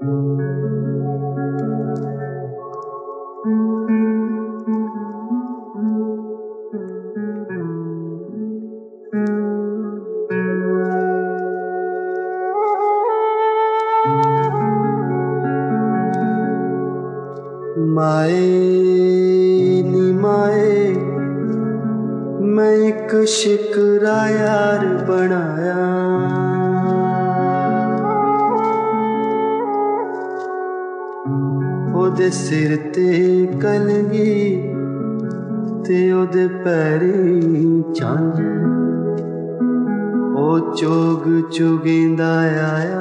माए नी माए मैं एक शिकरा यार बनाया, ओदे सिर ते कलगी ते ओदे पैरी झांझ, ओ चोग चुगिंदा आया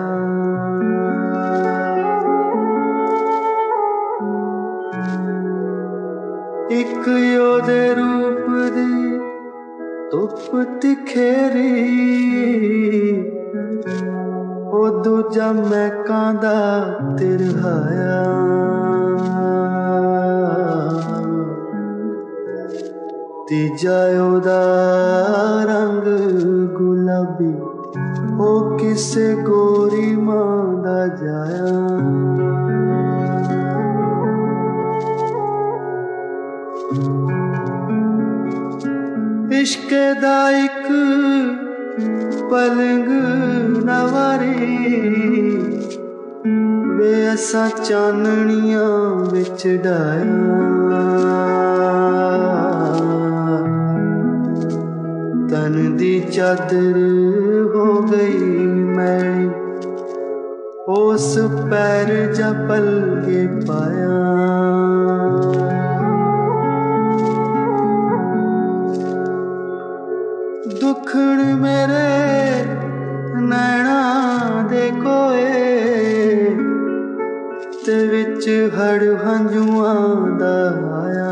एक ओदे रूप दी धुप तिखेरी, ओ दूजा महकां दा तिरहाया, तीजा ओदा रंग गुलाबी ओ किसे गोरी मां दा जाया। इश्क दा इक पलंग नवारी वे असां चाननियां विच डाया, तन दी चादर हो गई मैली उस पैर जा पलके पाया। दुखण मेरे नैना दे कोए ते विच हड़ हंजुआं दा आया,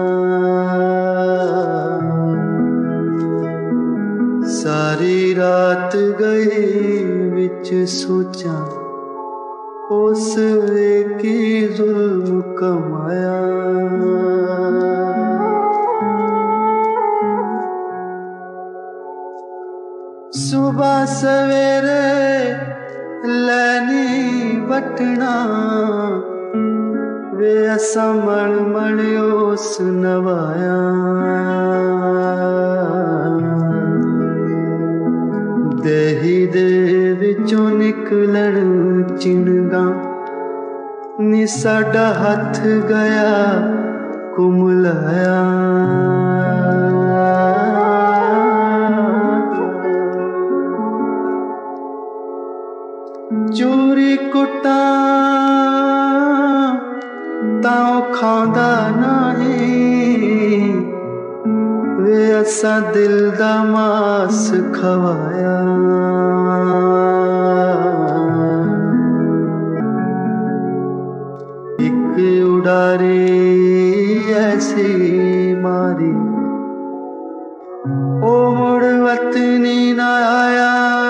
सारी रात गई विच सोचां उस एक ही जुल्म कमाया। सुबह सवेरे लैनी बटना वे असां मल मल उस नवाया, देही दे विचों निकलण चिनगा नी साडा हथ गया कुमलाया। चूरी कुटा तां खांदा नहीं वे असां दिल दा मास खवाया, एक उडारी ऐसी मारी ओ मुड़ वतनी ना आया।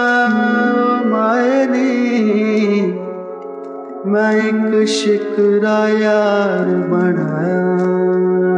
माए नी मैं एक शिकरा यार बनाया।